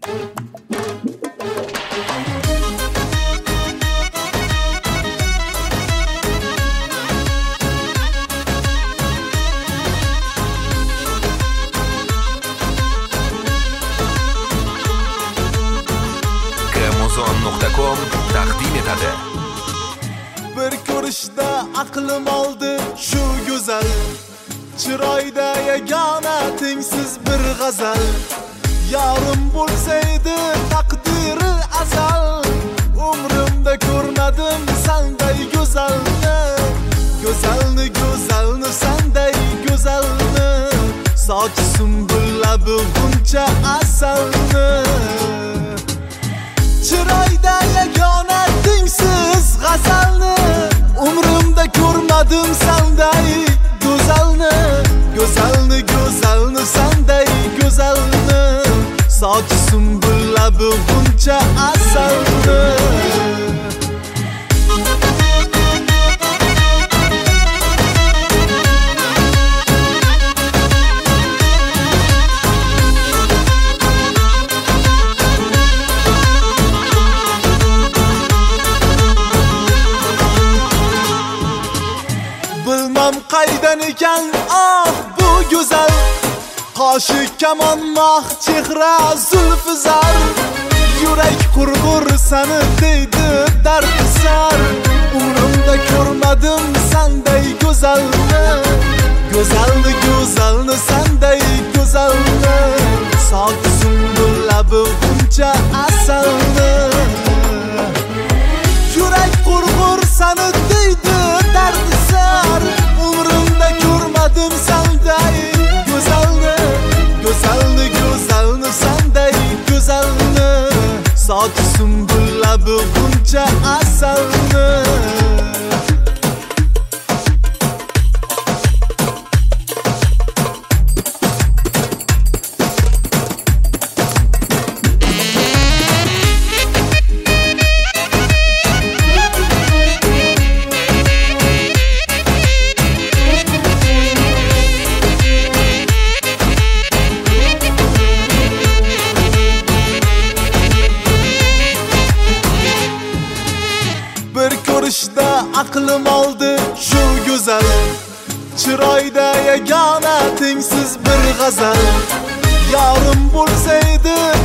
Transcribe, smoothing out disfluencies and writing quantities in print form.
Amazon.com taqdim etadi. Bir ko'rishda aqlim oldi shu go'zal, chiroyda yagona tengsiz bir g'azal. Yarim bo'lsaydi taqdiri azal, umrimda ko'rmadim sanday go'zalni. Go'zalni go'zalni sanday go'zalni, sochi sumbul labi g'uncha asalni. Chiroyda yagona tengsiz g'azalni, umrimda ko'rmadim sanday go'zalni. Go'zalni go'zalni sanday go'zalni, sochi sumbul labi g'uncha asalni. Bilmem qaydan ekan bu go'zal, qoshi kamon mah chehra zulfi zar. Yurak qurg'ur sani deydi dardisar, umrimda ko'rmadim sanday go'zalni. Go'zalni go'zalni sanday go'zalni, sochi sumbul labi g'uncha asalni. Yurak qurg'ur sani deydi dardisar, umrimda ko'rmadim sanday go'zalni. Go'zalni go'zalni sanday go'zalni, sochi sumbul labi g'uncha asalni. Bir ko'rishda aqlim oldi shu go'zal, chiroyda yagona tengsiz bir g'azal. Yarim bo'lsaydi